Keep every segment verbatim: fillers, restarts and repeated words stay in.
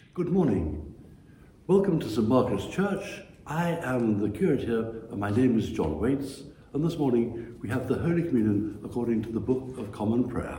Good morning. Welcome to Saint Margaret's Church. I am the curate here, and my name is John Waits, and this morning we have the Holy Communion according to the Book of Common Prayer.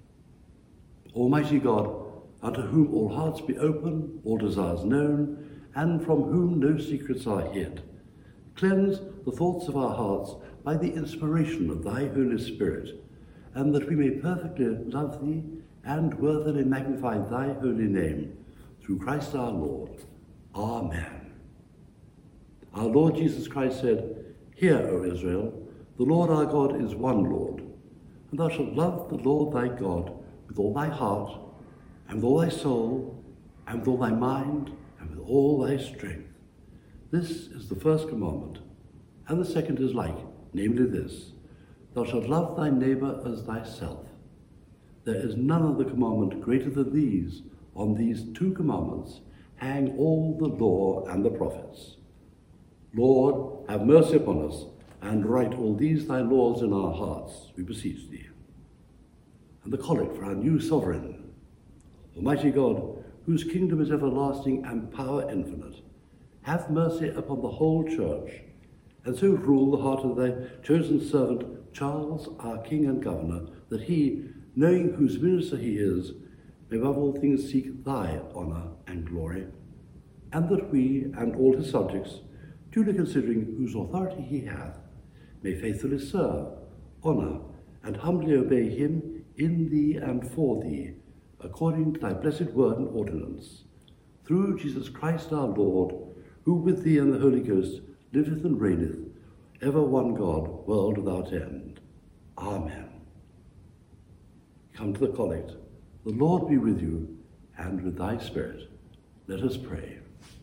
Almighty God, unto whom all hearts be open, all desires known, and from whom no secrets are hid, cleanse the thoughts of our hearts by the inspiration of thy Holy Spirit, and that we may perfectly love thee and worthily magnify thy holy name, through Christ our Lord. Amen. Our Lord Jesus Christ said, Hear, O Israel, the Lord our God is one Lord, and thou shalt love the Lord thy God with all thy heart, and with all thy soul, and with all thy mind, and with all thy strength. This is the first commandment, and the second is like, namely this, Thou shalt love thy neighbour as thyself. There is none other commandment greater than these. On these two commandments hang all the law and the prophets. Lord, have mercy upon us, and write all these thy laws in our hearts, we beseech thee. And the collect for our new sovereign. Almighty God, whose kingdom is everlasting and power infinite, have mercy upon the whole church, and so rule the heart of thy chosen servant, Charles, our King and Governor, that he, knowing whose minister he is, may above all things seek thy honour and glory, and that we and all his subjects, duly considering whose authority he hath, may faithfully serve, honour, and humbly obey him in thee and for thee, according to thy blessed word and ordinance, through Jesus Christ our Lord, who with thee and the Holy Ghost liveth and reigneth, ever one God, world without end. Amen. Come to the collect. The Lord be with you, and with thy spirit. Let us pray.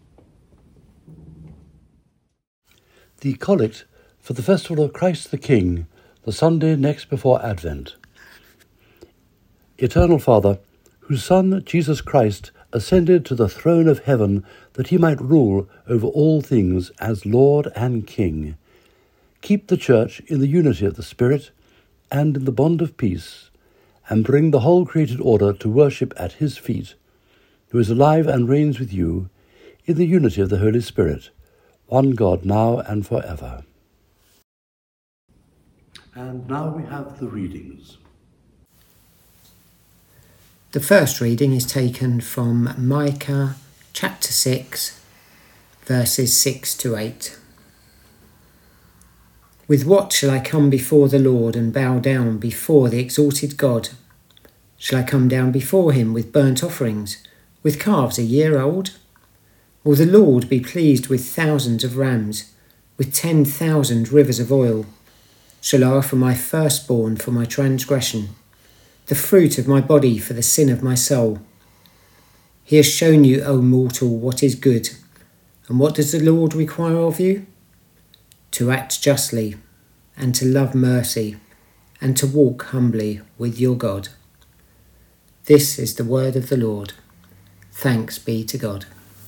The Collect for the Festival of Christ the King, the Sunday next before Advent. Eternal Father, whose Son, Jesus Christ, ascended to the throne of heaven that he might rule over all things as Lord and King, keep the Church in the unity of the Spirit and in the bond of peace, and bring the whole created order to worship at his feet, who is alive and reigns with you, in the unity of the Holy Spirit, one God, now and forever. And now we have the readings. The first reading is taken from Micah chapter six, verses six to eight. With what shall I come before the Lord and bow down before the exalted God? Shall I come down before him with burnt offerings, with calves a year old? Will the Lord be pleased with thousands of rams, with ten thousand rivers of oil? Shall I offer my firstborn for my transgression, the fruit of my body for the sin of my soul? He has shown you, O mortal, what is good. And what does the Lord require of you? To act justly, and to love mercy, and to walk humbly with your God. This is the word of the Lord. Thanks be to God.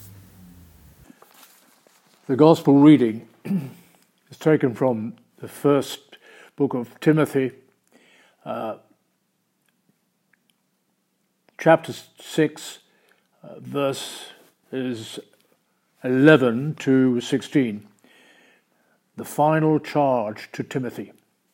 The Gospel reading is taken from the first book of Timothy, uh, chapter six, uh, verses eleven to sixteen. The final charge to Timothy.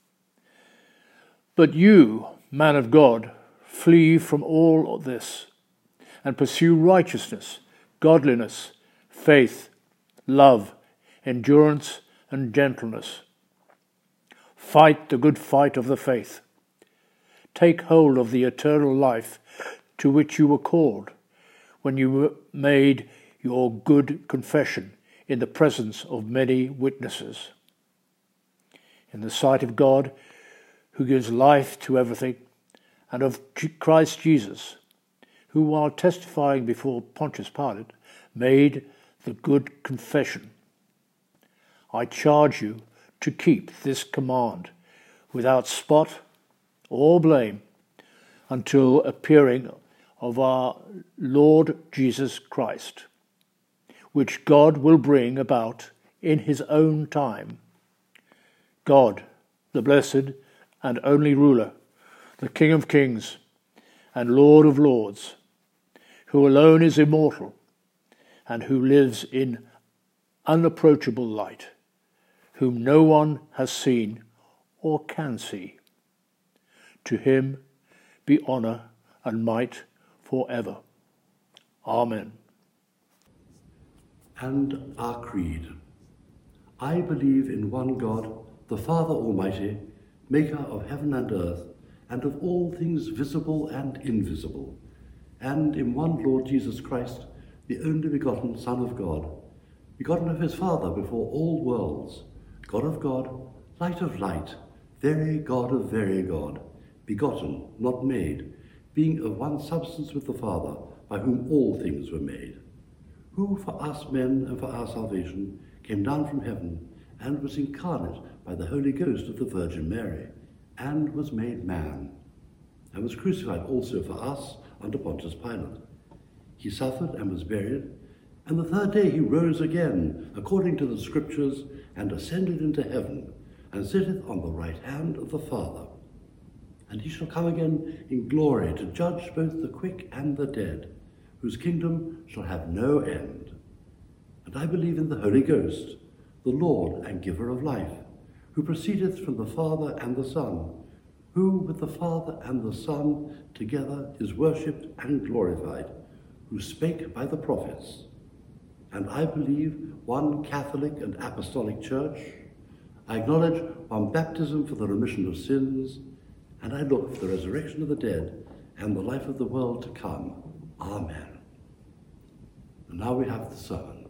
But you, man of God, flee from all of this, and pursue righteousness, godliness, faith, love, endurance, and gentleness. Fight the good fight of the faith. Take hold of the eternal life to which you were called, when you made your good confession in the presence of many witnesses. In the sight of God, who gives life to everything, and of Christ Jesus, who, while testifying before Pontius Pilate, made the good confession. I charge you to keep this command without spot or blame until appearing of our Lord Jesus Christ, which God will bring about in his own time. God, the blessed and only ruler, the King of kings and Lord of lords, who alone is immortal, and who lives in unapproachable light, whom no one has seen or can see. To him be honour and might forever. Amen. And our creed. I believe in one God, the Father Almighty, maker of heaven and earth, and of all things visible and invisible, and in one Lord Jesus Christ, the only begotten Son of God, begotten of his Father before all worlds, God of God, light of light, very God of very God, begotten, not made, being of one substance with the Father, by whom all things were made, who for us men and for our salvation came down from heaven, and was incarnate by the Holy Ghost of the Virgin Mary, and was made man, and was crucified also for us under Pontius Pilate. He suffered and was buried, and the third day he rose again, according to the Scriptures, and ascended into heaven, and sitteth on the right hand of the Father. And he shall come again in glory to judge both the quick and the dead, whose kingdom shall have no end. And I believe in the Holy Ghost, the Lord and giver of life, who proceedeth from the Father and the Son, who with the Father and the Son together is worshipped and glorified, who spake by the prophets. And I believe one Catholic and Apostolic Church. I acknowledge one baptism for the remission of sins, and I look for the resurrection of the dead and the life of the world to come. Amen. And now we have the sermon.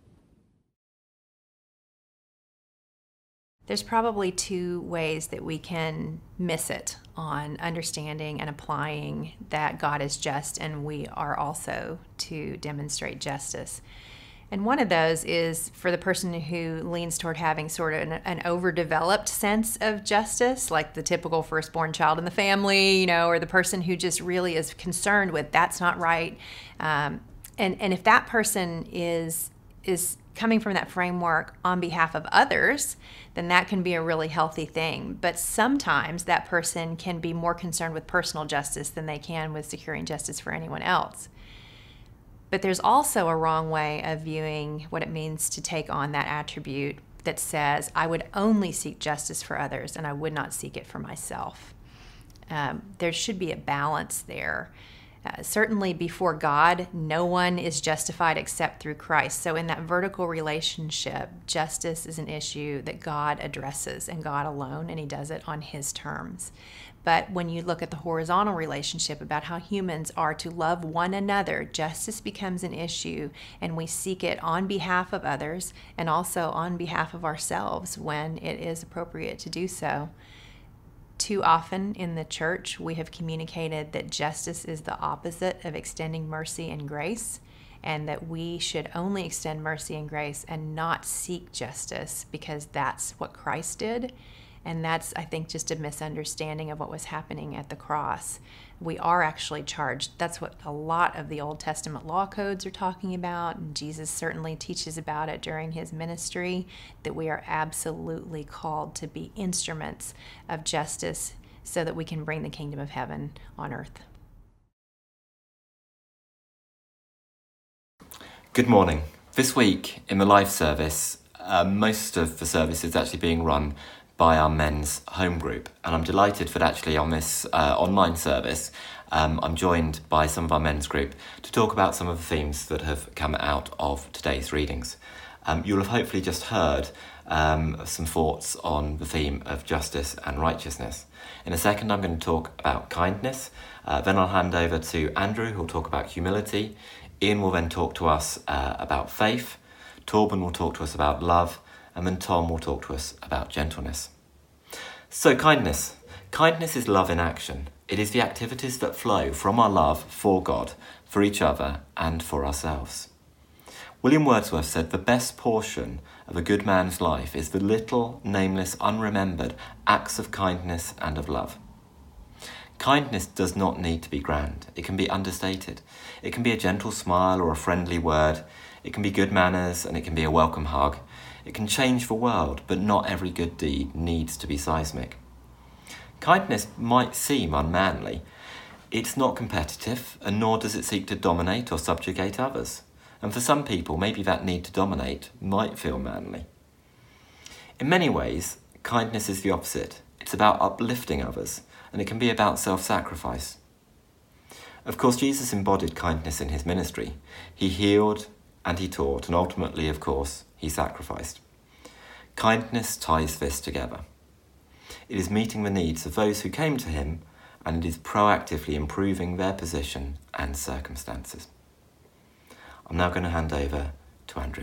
There's probably two ways that we can miss it on understanding and applying that God is just and we are also to demonstrate justice. And one of those is for the person who leans toward having sort of an, an overdeveloped sense of justice, like the typical firstborn child in the family, you know, or the person who just really is concerned with that's not right. Um, and, and if that person is is coming from that framework on behalf of others, then that can be a really healthy thing. But sometimes that person can be more concerned with personal justice than they can with securing justice for anyone else. But there's also a wrong way of viewing what it means to take on that attribute that says, I would only seek justice for others and I would not seek it for myself. Um, there should be a balance there. Uh, certainly before God, no one is justified except through Christ. So in that vertical relationship, justice is an issue that God addresses and God alone, and he does it on his terms. But when you look at the horizontal relationship about how humans are to love one another, justice becomes an issue, and we seek it on behalf of others and also on behalf of ourselves when it is appropriate to do so. Too often in the church, we have communicated that justice is the opposite of extending mercy and grace, and that we should only extend mercy and grace and not seek justice because that's what Christ did. And that's, I think, just a misunderstanding of what was happening at the cross. We are actually charged. That's what a lot of the Old Testament law codes are talking about, and Jesus certainly teaches about it during his ministry, that we are absolutely called to be instruments of justice so that we can bring the kingdom of heaven on earth. Good morning. This week in the live service, uh, most of the service is actually being run by our men's home group, and I'm delighted that actually on this uh, online service um, I'm joined by some of our men's group to talk about some of the themes that have come out of today's readings. Um, you'll have hopefully just heard um, some thoughts on the theme of justice and righteousness. In a second I'm going to talk about kindness, uh, then I'll hand over to Andrew, who'll talk about humility. Ian will then talk to us uh, about faith, Torben will talk to us about love, and then Tom will talk to us about gentleness. So kindness. Kindness is love in action. It is the activities that flow from our love for God, for each other, and for ourselves. William Wordsworth said the best portion of a good man's life is the little, nameless, unremembered acts of kindness and of love. Kindness does not need to be grand. It can be understated. It can be a gentle smile or a friendly word. It can be good manners, and it can be a welcome hug. It can change the world, but not every good deed needs to be seismic. Kindness might seem unmanly. It's not competitive, and nor does it seek to dominate or subjugate others. And for some people, maybe that need to dominate might feel manly. In many ways, kindness is the opposite. It's about uplifting others, and it can be about self-sacrifice. Of course, Jesus embodied kindness in his ministry. He healed and he taught, and ultimately, of course, he sacrificed. Kindness ties this together. It is meeting the needs of those who came to him, and it is proactively improving their position and circumstances. I'm now going to hand over to Andrew.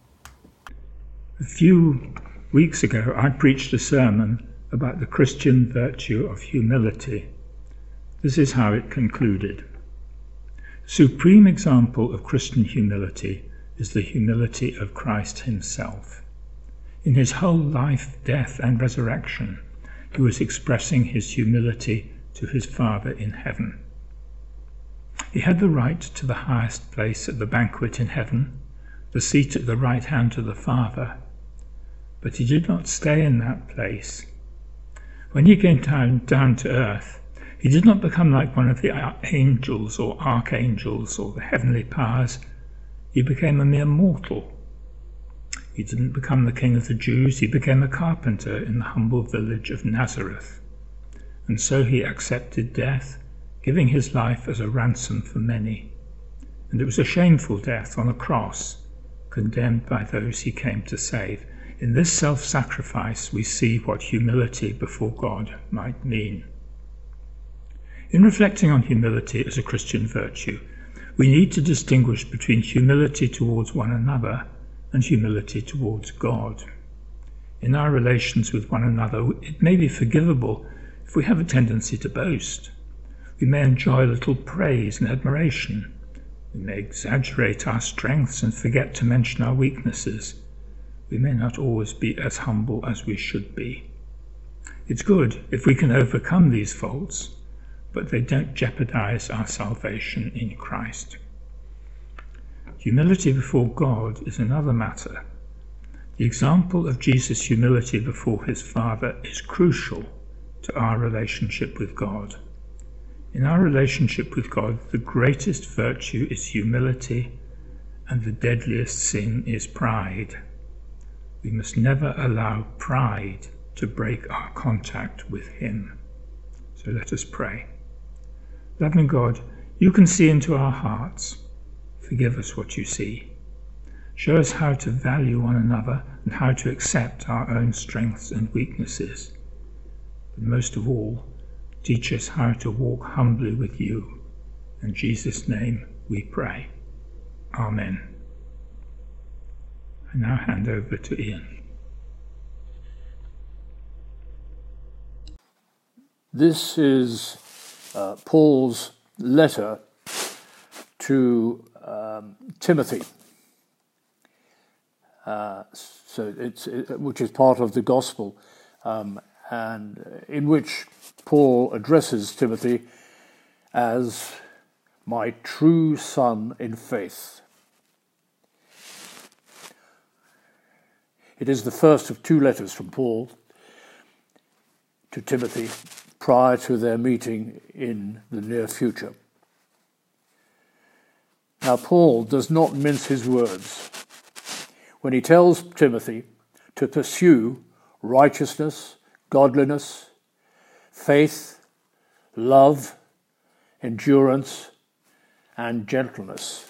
A few weeks ago, I preached a sermon about the Christian virtue of humility. This is how it concluded. The supreme example of Christian humility is the humility of Christ himself. In his whole life, death, and resurrection, he was expressing his humility to his Father in heaven. He had the right to the highest place at the banquet in heaven, the seat at the right hand of the Father, but he did not stay in that place. When he came down, down to earth, he did not become like one of the angels or archangels or the heavenly powers. He became a mere mortal. He didn't become the king of the Jews. He became a carpenter in the humble village of Nazareth. And so he accepted death, giving his life as a ransom for many. And it was a shameful death on a cross, condemned by those he came to save. In this self-sacrifice, we see what humility before God might mean. In reflecting on humility as a Christian virtue, we need to distinguish between humility towards one another and humility towards God. In our relations with one another, it may be forgivable if we have a tendency to boast. We may enjoy a little praise and admiration. We may exaggerate our strengths and forget to mention our weaknesses. We may not always be as humble as we should be. It's good if we can overcome these faults, but they don't jeopardize our salvation in Christ. Humility before God is another matter. The example of Jesus' humility before his Father is crucial to our relationship with God. In our relationship with God, the greatest virtue is humility, and the deadliest sin is pride. We must never allow pride to break our contact with him. So let us pray. Loving God, you can see into our hearts. Forgive us what you see. Show us how to value one another and how to accept our own strengths and weaknesses. But most of all, teach us how to walk humbly with you. In Jesus' name we pray. Amen. I now hand over to Ian. This is uh, Paul's letter to um, Timothy, uh, so it's it, which is part of the gospel, um, and in which Paul addresses Timothy as my true son in faith. It is the first of two letters from Paul to Timothy prior to their meeting in the near future. Now, Paul does not mince his words when he tells Timothy to pursue righteousness, godliness, faith, love, endurance, and gentleness.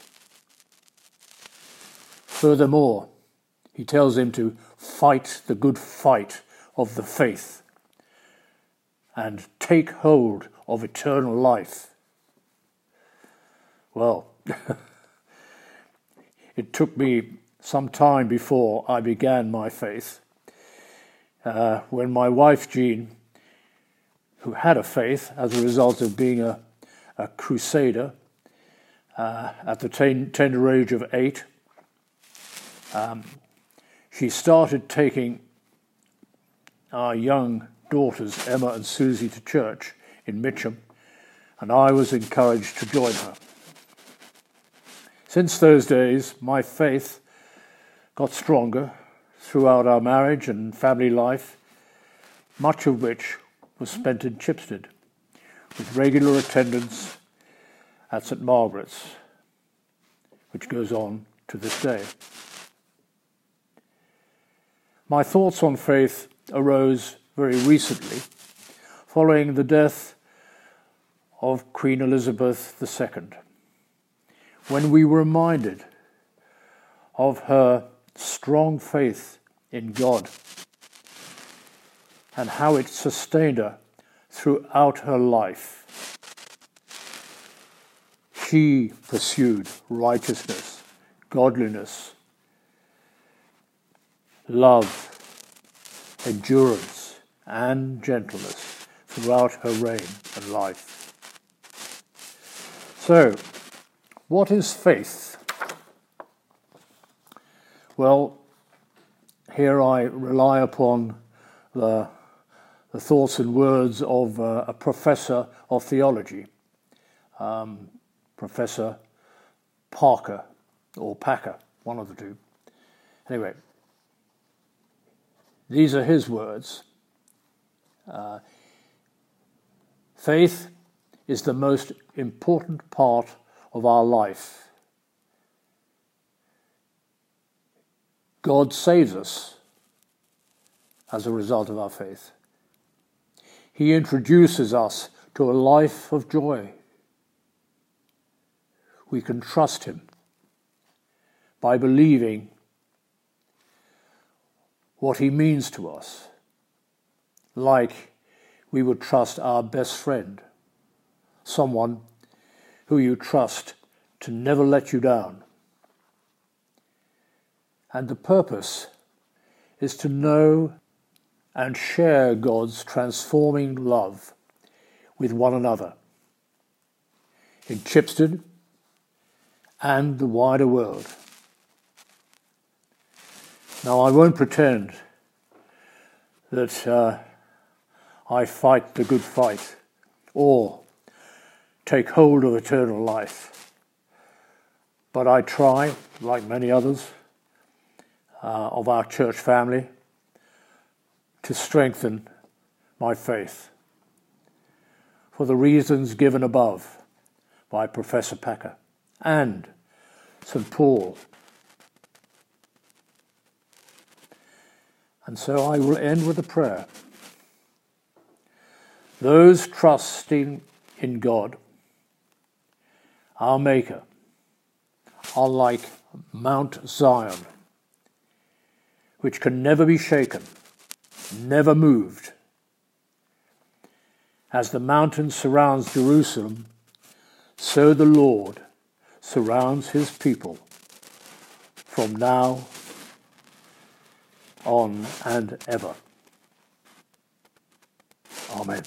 Furthermore, he tells him to fight the good fight of the faith and take hold of eternal life. Well, it took me some time before I began my faith. Uh, when my wife, Jean, who had a faith as a result of being a, a crusader uh, at the ten, tender age of eight, um, she started taking our young daughters, Emma and Susie, to church in Mitcham, and I was encouraged to join her. Since those days, my faith got stronger throughout our marriage and family life, much of which was spent in Chipstead, with regular attendance at St Margaret's, which goes on to this day. My thoughts on faith arose very recently following the death of Queen Elizabeth the Second, when we were reminded of her strong faith in God and how it sustained her throughout her life. She pursued righteousness, godliness, love, endurance, and gentleness throughout her reign and life. So, what is faith? Well, here I rely upon the, the thoughts and words of uh, a professor of theology, um, Professor Parker, or Packer, one of the two. Anyway, these are his words. Uh, faith is the most important part of our life. God saves us as a result of our faith. He introduces us to a life of joy. We can trust him by believing what he means to us, like we would trust our best friend, someone who you trust to never let you down. And the purpose is to know and share God's transforming love with one another in Chipstead and the wider world. Now, I won't pretend that uh, I fight the good fight or take hold of eternal life, but I try, like many others uh, of our church family, to strengthen my faith for the reasons given above by Professor Packer and Saint Paul. And so I will end with a prayer. Those trusting in God, our Maker, are like Mount Zion, which can never be shaken, never moved. As the mountain surrounds Jerusalem, so the Lord surrounds his people from now on and ever. Amen.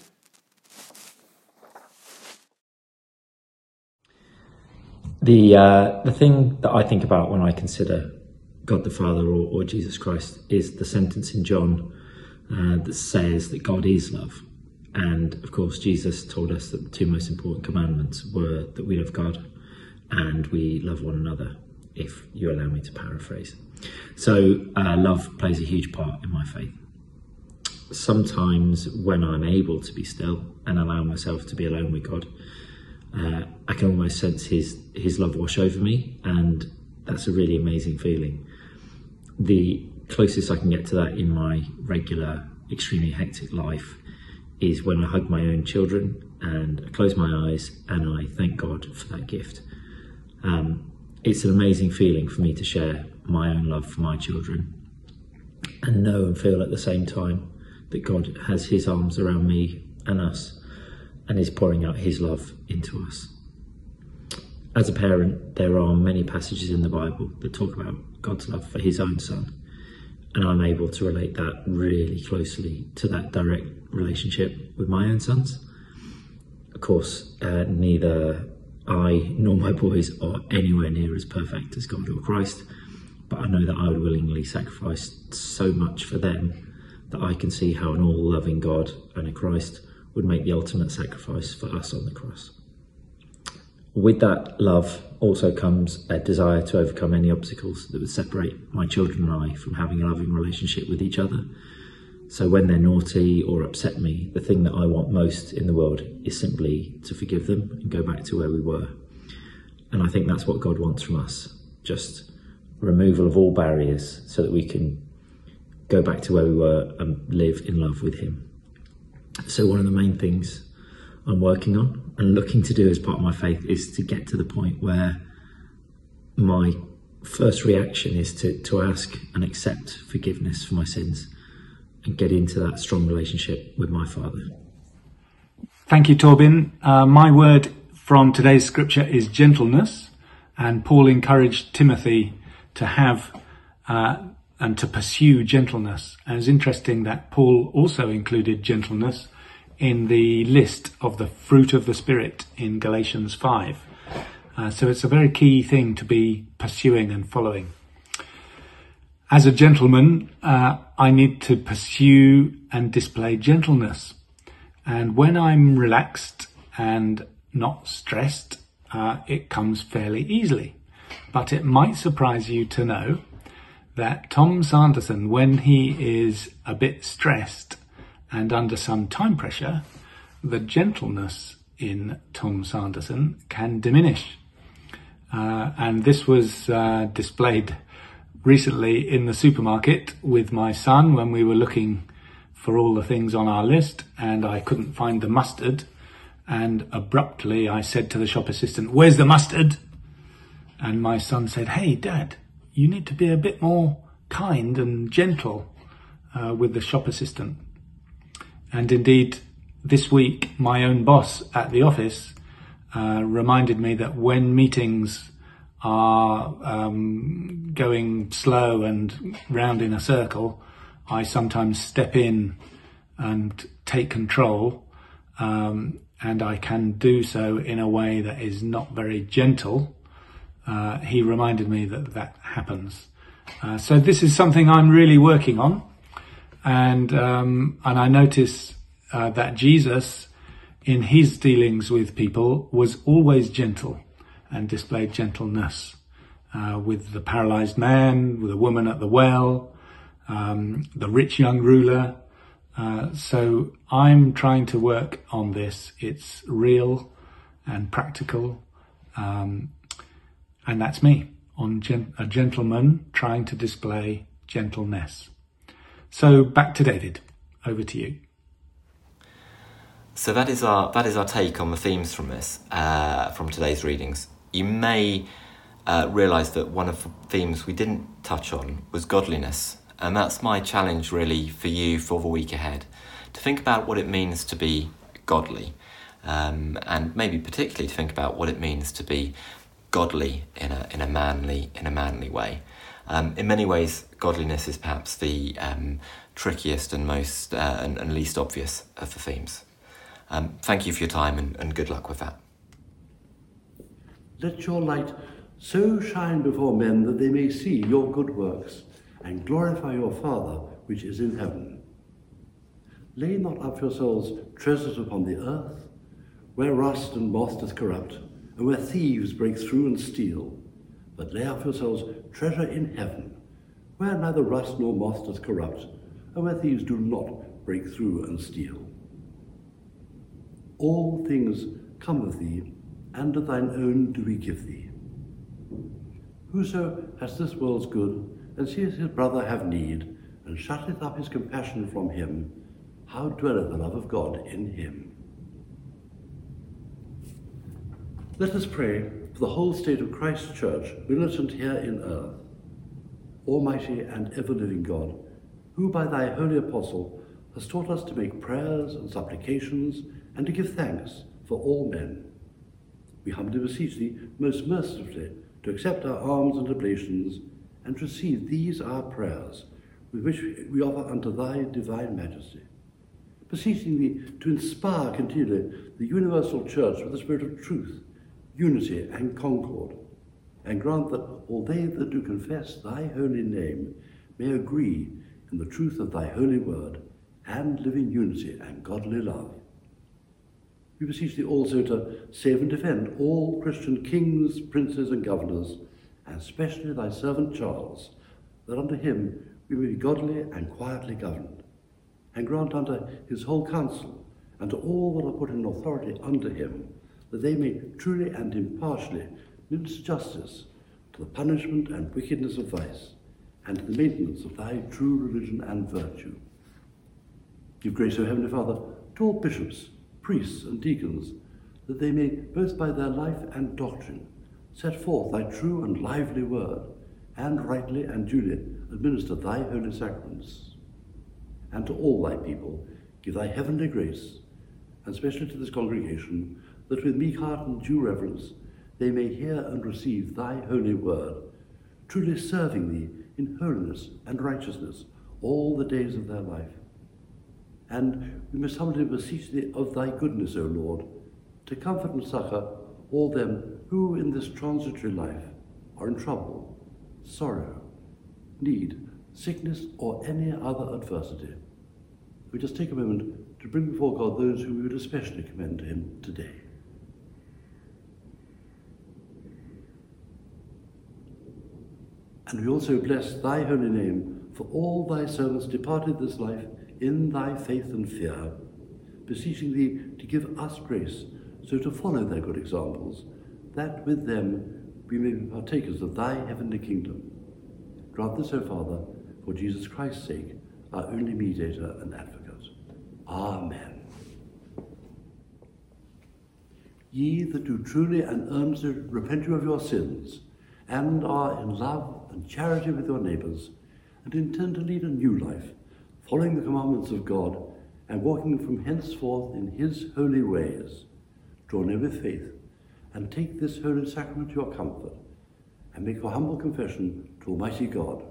The uh, the thing that I think about when I consider God the Father or, or Jesus Christ is the sentence in John uh, that says that God is love. And of course, Jesus told us that the two most important commandments were that we love God and we love one another, if you allow me to paraphrase. So uh, love plays a huge part in my faith. Sometimes when I'm able to be still and allow myself to be alone with God, uh, I can almost sense his, his love wash over me, and that's a really amazing feeling. The closest I can get to that in my regular, extremely hectic life is when I hug my own children and I close my eyes and I thank God for that gift. Um, it's an amazing feeling for me to share my own love for my children and know and feel at the same time that God has his arms around me and us and is pouring out his love into us. As a parent, there are many passages in the Bible that talk about God's love for his own son, and I'm able to relate that really closely to that direct relationship with my own sons. Of course, uh, neither I nor my boys are anywhere near as perfect as God or Christ, but I know that I would willingly sacrifice so much for them that I can see how an all-loving God and a Christ would make the ultimate sacrifice for us on the cross. With that love also comes a desire to overcome any obstacles that would separate my children and I from having a loving relationship with each other. So when they're naughty or upset me, the thing that I want most in the world is simply to forgive them and go back to where we were. And I think that's what God wants from us. just removal of all barriers so that we can go back to where we were and live in love with him. So one of the main things I'm working on and looking to do as part of my faith is to get to the point where my first reaction is to, to ask and accept forgiveness for my sins and get into that strong relationship with my Father. Thank you, Torben. Uh, my word from today's scripture is gentleness, and Paul encouraged Timothy to have uh, and to pursue gentleness. And it's interesting that Paul also included gentleness in the list of the fruit of the Spirit in Galatians five. Uh, so it's a very key thing to be pursuing and following. As a gentleman, uh, I need to pursue and display gentleness. And when I'm relaxed and not stressed, uh, it comes fairly easily. But it might surprise you to know that Tom Sanderson, when he is a bit stressed and under some time pressure, the gentleness in Tom Sanderson can diminish. Uh, and this was uh, displayed recently in the supermarket with my son when we were looking for all the things on our list, and I couldn't find the mustard. And abruptly I said to the shop assistant, "Where's the mustard?" And my son said, "Hey, Dad, you need to be a bit more kind and gentle uh, with the shop assistant." And indeed, this week, my own boss at the office uh, reminded me that when meetings are um, going slow and round in a circle, I sometimes step in and take control, um, and I can do so in a way that is not very gentle. Uh, he reminded me that that happens. Uh, so this is something I'm really working on. And um, and I notice uh, that Jesus, in his dealings with people, was always gentle and displayed gentleness uh, with the paralyzed man, with the woman at the well, um, the rich young ruler. Uh, so I'm trying to work on this. It's real and practical, um, and that's me, on gen- a gentleman trying to display gentleness. So back to David. Over to you. So that is our that is our take on the themes from this, uh, from today's readings. You may uh, realise that one of the themes we didn't touch on was godliness, and that's my challenge really for you for the week ahead, to think about what it means to be godly, um, and maybe particularly to think about what it means to be godly in a in a manly in a manly way. Um, in many ways, godliness is perhaps the um, trickiest and most uh, and, and least obvious of the themes. Um, thank you for your time, and, and good luck with that. Let your light so shine before men that they may see your good works and glorify your Father which is in heaven. Lay not up for yourselves treasures upon the earth, where rust and moth doth corrupt, and where thieves break through and steal. But lay up for yourselves treasure in heaven, where neither rust nor moth doth corrupt, and where thieves do not break through and steal. All things come of thee, and of thine own do we give thee. Whoso has this world's good, and seeth his brother have need, and shutteth up his compassion from him, how dwelleth the love of God in him? Let us pray for the whole state of Christ's church, militant here in earth. Almighty and ever-living God, who by thy holy apostle hast taught us to make prayers and supplications and to give thanks for all men, we humbly beseech thee most mercifully to accept our alms and oblations and to receive these our prayers, with which we offer unto thy divine majesty, beseeching thee to inspire continually the universal church with the spirit of truth, unity and concord, and grant that all they that do confess thy holy name may agree in the truth of thy holy word and live in unity and godly love. We beseech thee also to save and defend all Christian kings, princes and governors, and especially thy servant Charles, that under him we may be godly and quietly governed, and grant unto his whole council and to all that are put in authority under him, that they may truly and impartially minister justice to the punishment and wickedness of vice, and to the maintenance of thy true religion and virtue. Give grace, O Heavenly Father, to all bishops, priests, and deacons, that they may, both by their life and doctrine, set forth thy true and lively word, and rightly and duly administer thy holy sacraments. And to all thy people give thy heavenly grace, and especially to this congregation, that with meek heart and due reverence they may hear and receive thy holy word, truly serving thee in holiness and righteousness all the days of their life. And we must humbly beseech thee of thy goodness, O Lord, to comfort and succour all them who in this transitory life are in trouble, sorrow, need, sickness, or any other adversity. We just take a moment to bring before God those whom we would especially commend to him today. And we also bless thy holy name for all thy servants departed this life in thy faith and fear, beseeching thee to give us grace so to follow their good examples, that with them we may be partakers of thy heavenly kingdom. Grant this, O Father, for Jesus Christ's sake, our only mediator and advocate. Amen. Ye that do truly and earnestly repent you of your sins, and are in love and charity with your neighbours, and intend to lead a new life, following the commandments of God, and walking from henceforth in his holy ways, draw near with faith, and take this holy sacrament to your comfort, and make your humble confession to Almighty God.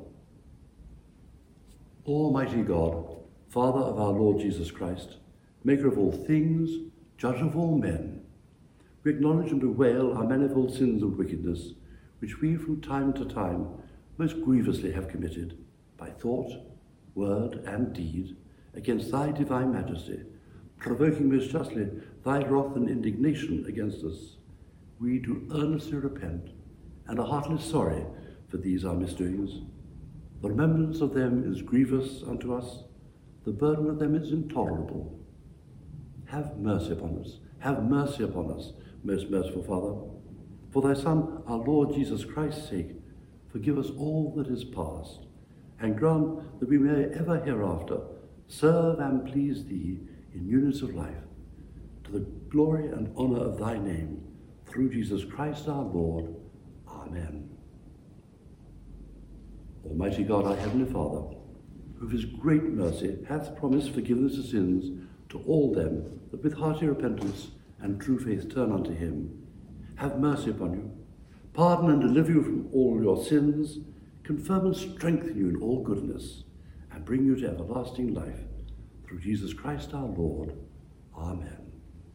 Almighty God, Father of our Lord Jesus Christ, maker of all things, judge of all men, we acknowledge and bewail our manifold sins and wickedness, which we from time to time most grievously have committed, by thought, word, and deed, against thy divine majesty, provoking most justly thy wrath and indignation against us. We do earnestly repent, and are heartily sorry for these our misdoings. The remembrance of them is grievous unto us, the burden of them is intolerable. Have mercy upon us, have mercy upon us, most merciful Father. For thy Son, our Lord Jesus Christ's sake, forgive us all that is past, and grant that we may ever hereafter serve and please thee in newness of life, to the glory and honour of thy name, through Jesus Christ our Lord. Amen. Almighty God, our heavenly Father, who of his great mercy hath promised forgiveness of sins to all them that with hearty repentance and true faith turn unto him, have mercy upon you, pardon and deliver you from all your sins, confirm and strengthen you in all goodness, and bring you to everlasting life, through Jesus Christ our Lord. Amen.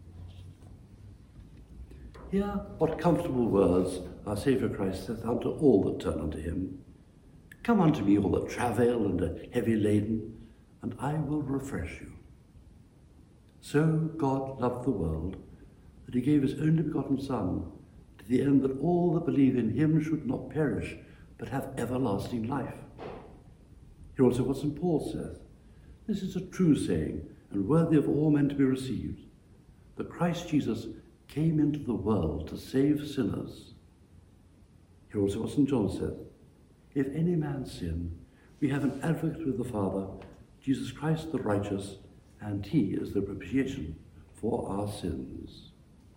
Hear what comfortable words our Saviour Christ saith unto all that turn unto him. Come unto me, all that travail and are heavy laden, and I will refresh you. So God loved the world, that he gave his only begotten Son, to the end that all that believe in him should not perish, but have everlasting life. Hear also what Saint Paul saith. This is a true saying, and worthy of all men to be received, that Christ Jesus came into the world to save sinners. Hear also what Saint John saith. If any man sin, we have an advocate with the Father, Jesus Christ the righteous, and he is the propitiation for our sins.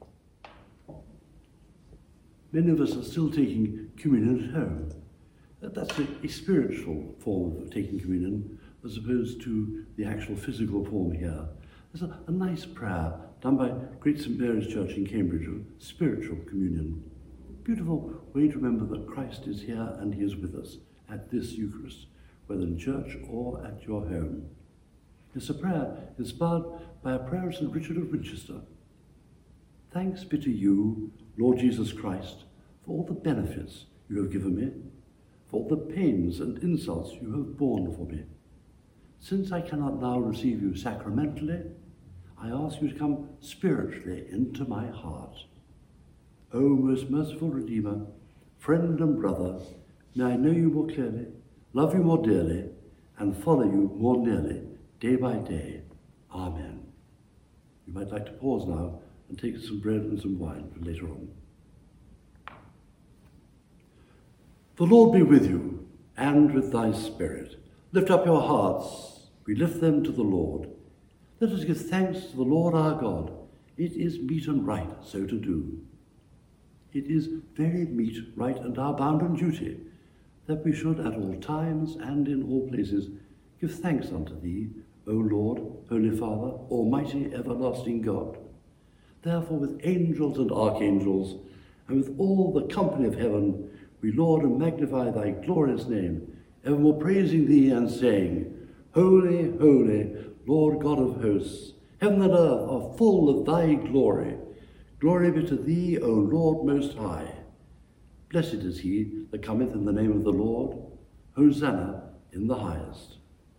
Many of us are still taking communion at home. That's a, a spiritual form of taking communion, as opposed to the actual physical form here. There's a, a nice prayer done by Great Saint Mary's Church in Cambridge of spiritual communion. Beautiful way to remember that Christ is here and he is with us at this Eucharist, whether in church or at your home. It's a prayer inspired by a prayer of Saint Richard of Winchester. Thanks be to you, Lord Jesus Christ, for all the benefits you have given me, for all the pains and insults you have borne for me. Since I cannot now receive you sacramentally, I ask you to come spiritually into my heart. O most merciful Redeemer, friend and brother, may I know you more clearly, love you more dearly, and follow you more nearly, day by day. Amen. You might like to pause now and take some bread and some wine for later on. The Lord be with you, and with thy spirit. Lift up your hearts. We lift them to the Lord. Let us give thanks to the Lord our God. It is meet and right so to do. It is very meet, right, and our bounden duty that we should at all times and in all places give thanks unto thee, O Lord, Holy Father, Almighty, everlasting God. Therefore with angels and archangels, and with all the company of heaven, we laud and magnify thy glorious name, evermore praising thee and saying, Holy, holy, Lord God of hosts, heaven and earth are full of thy glory. Glory be to thee, O Lord most high. Blessed is he that cometh in the name of the Lord. Hosanna in the highest.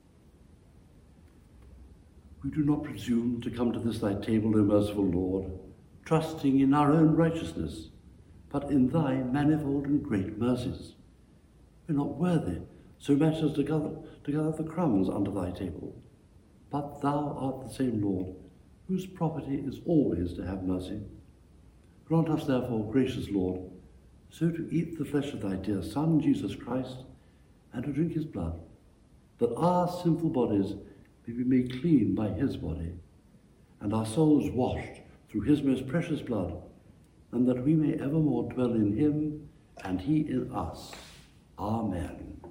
We do not presume to come to this thy table, O merciful Lord, trusting in our own righteousness, but in thy manifold and great mercies. We are not worthy so much as to gather, to gather the crumbs under thy table, but thou art the same Lord, whose property is always to have mercy. Grant us therefore, gracious Lord, so to eat the flesh of thy dear Son, Jesus Christ, and to drink his blood, that our sinful bodies may be made clean by his body, and our souls washed through his most precious blood, and that we may evermore dwell in him, and he in us. Amen.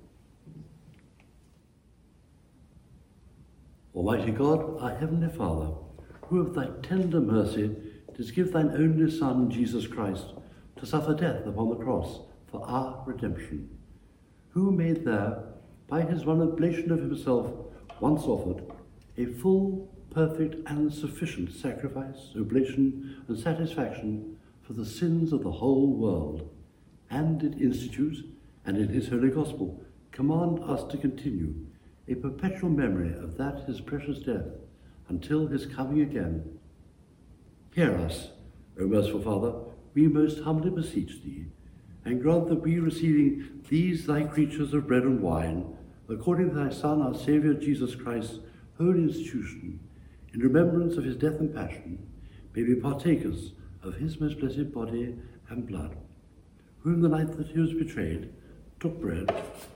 Almighty God, our heavenly Father, who of thy tender mercy didst give thine only Son, Jesus Christ, to suffer death upon the cross for our redemption, who made there, by his one oblation of himself once offered, a full, perfect, and sufficient sacrifice, oblation, and satisfaction for the sins of the whole world, and did institute, and in his holy gospel, command us to continue a perpetual memory of that his precious death, until his coming again. Hear us, O merciful Father, we most humbly beseech thee, and grant that we, receiving these thy creatures of bread and wine, according to thy Son, our Saviour, Jesus Christ's holy institution, in remembrance of his death and passion, may be partakers of his most blessed body and blood, whom the night that he was betrayed took bread,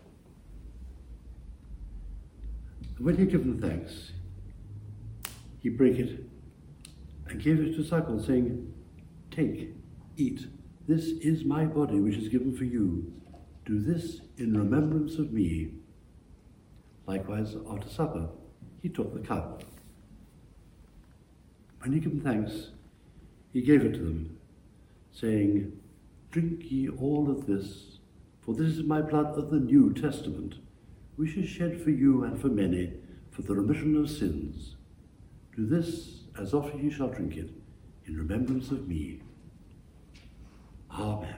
and when he had given thanks, he brake it and gave it to his disciples, saying, Take, eat, this is my body which is given for you. Do this in remembrance of me. Likewise, after supper, he took the cup. When he had given thanks, he gave it to them, saying, Drink ye all of this, for this is my blood of the New Testament, which is shed for you and for many for the remission of sins. Do this as often ye shall drink it, in remembrance of me. Amen.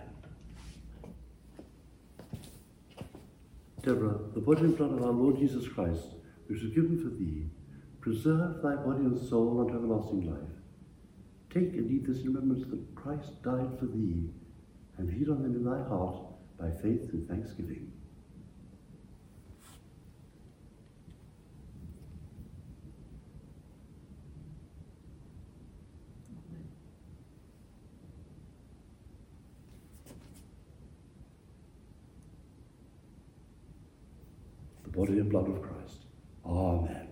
Deborah, the body and blood of our Lord Jesus Christ, which was given for thee, preserve thy body and soul unto everlasting life. Take and eat this in remembrance that Christ died for thee, and feed on them in thy heart by faith and thanksgiving. The body and blood of Christ. Amen.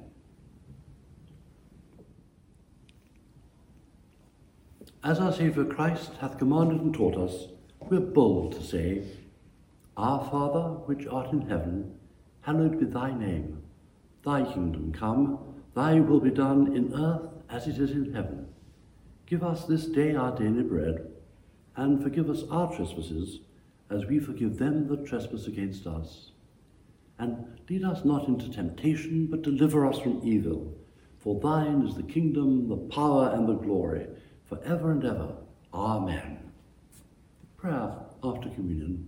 As our Saviour Christ hath commanded and taught us, we are bold to say, Our Father, which art in heaven, hallowed be thy name. Thy kingdom come, thy will be done in earth as it is in heaven. Give us this day our daily bread, and forgive us our trespasses, as we forgive them that trespass against us. And lead us not into temptation, but deliver us from evil. For thine is the kingdom, the power, and the glory, for ever and ever. Amen. Prayer after communion.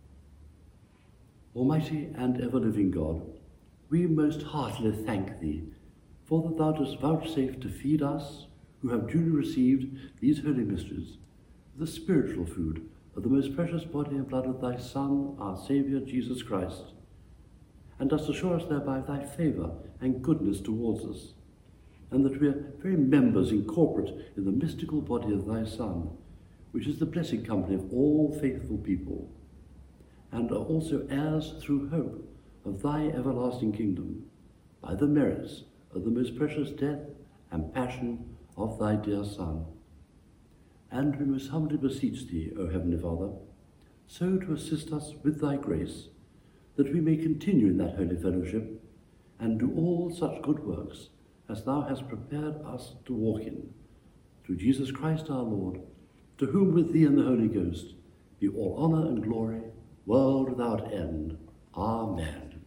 Almighty and ever-living God, we most heartily thank thee, for that thou dost vouchsafe to feed us, who have duly received these holy mysteries, the spiritual food of the most precious body and blood of thy Son, our Saviour, Jesus Christ, and dost assure us thereby thy favour and goodness towards us, and that we are very members incorporate in the mystical body of thy Son, which is the blessed company of all faithful people. and are also heirs through hope of thy everlasting kingdom, by the merits of the most precious death and passion of thy dear Son. And we most humbly beseech thee, O Heavenly Father, so to assist us with thy grace, that we may continue in that holy fellowship, and do all such good works as thou hast prepared us to walk in, through Jesus Christ our Lord, to whom with thee and the Holy Ghost be all honour and glory, world without end. Amen.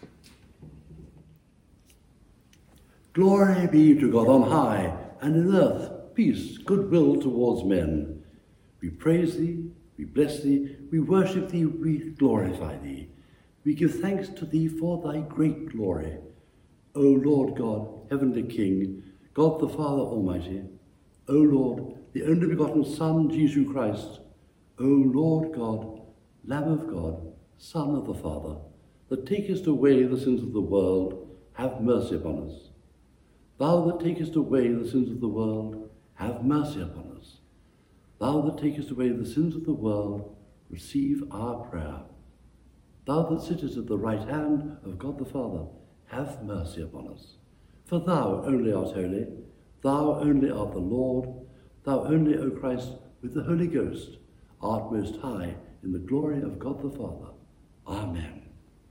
Glory be to God on high, and in earth peace, goodwill towards men. We praise thee, we bless thee, we worship thee, we glorify thee. We give thanks to thee for thy great glory. O Lord God, heavenly King, God the Father Almighty, O Lord, the only begotten Son, Jesus Christ, O Lord God, Lamb of God, Son of the Father, that takest away the sins of the world, have mercy upon us. Thou that takest away the sins of the world, have mercy upon us. Thou that takest away the sins of the world, receive our prayer. Thou that sittest at the right hand of God the Father, have mercy upon us. For thou only art holy, thou only art the Lord, thou only, O Christ, with the Holy Ghost, art most high in the glory of God the Father. Amen.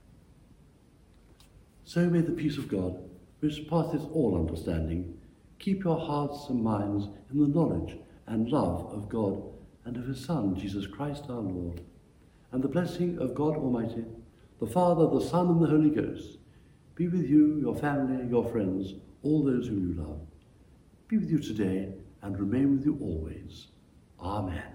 So may the peace of God, which passeth all understanding, keep your hearts and minds in the knowledge and love of God and of his Son, Jesus Christ our Lord. And the blessing of God Almighty, the Father, the Son, and the Holy Ghost, be with you, your family, your friends, all those whom you love. Be with you today and remain with you always. Amen.